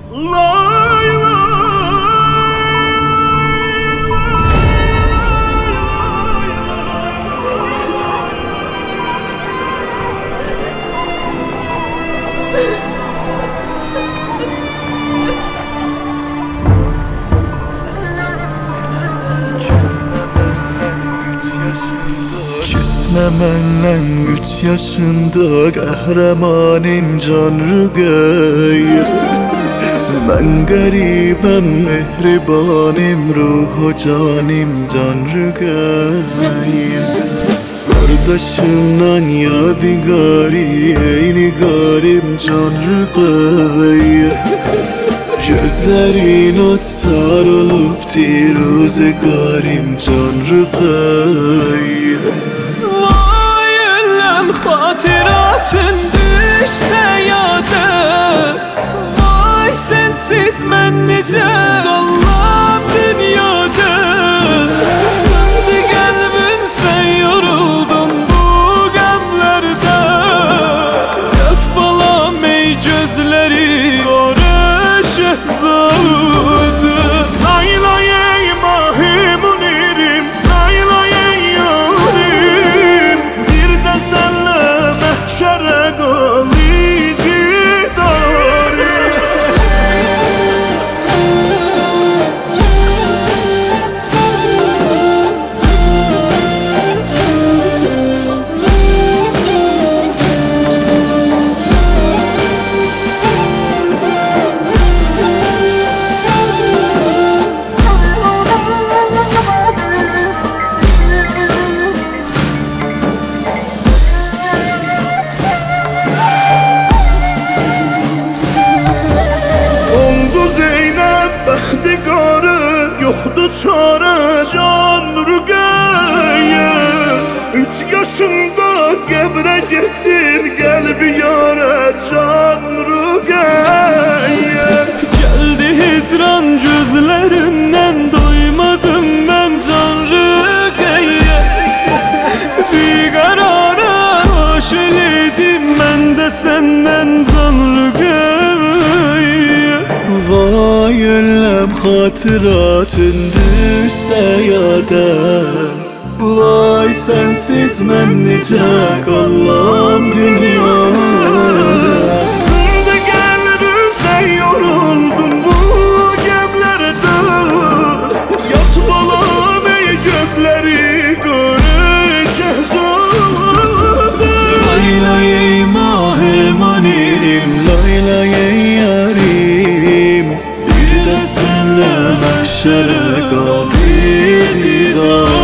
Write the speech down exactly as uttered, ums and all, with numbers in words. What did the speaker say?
Lay lay Küsmemenden üç yaşında qəhrəmanım Can Rüqeyyə. Ben garibem, mehribanim, ruhu canim Can Rüqeyyə. Kardeşimden yadigari, ey nigarim Can Rüqeyyə. Gözlerin otar olup tiruzgarim Can Rüqeyyə. Vay ellem hatıratın düşse yada, vay sensiz men necə qallam dünyada. Söndü qəlbin, sen yoruldun bu qəmlərdə. Yat balam ey gözləri qara şehzadə. Lay lay ey mahi munirim, lay lay ey yarim. Bir də sənlə məhşərə qal iqtidarım. Zeynep bəxtiqarı, yoxdur çarə Can Rüqeyyə. Üç yaşında qəbrə getdin, qəlbi yarə Can Rüqeyyə. Gəldi hicran gözlərindən, doymadım mən Can Rüqeyyə. Biqarara xoş elədim mən də səndən Can Rüqeyyə. Vay ellem hatıratın düşse yada, vay sensiz men necə qallam dünyada. Söndü qəlbin, sen yoruldun bu qəmlərdə. Yat balam ey gözləri qara şehzadə. Lay lay ey mahi manirim, lay lay ey yarim. Bir de senle mahşere kal didar.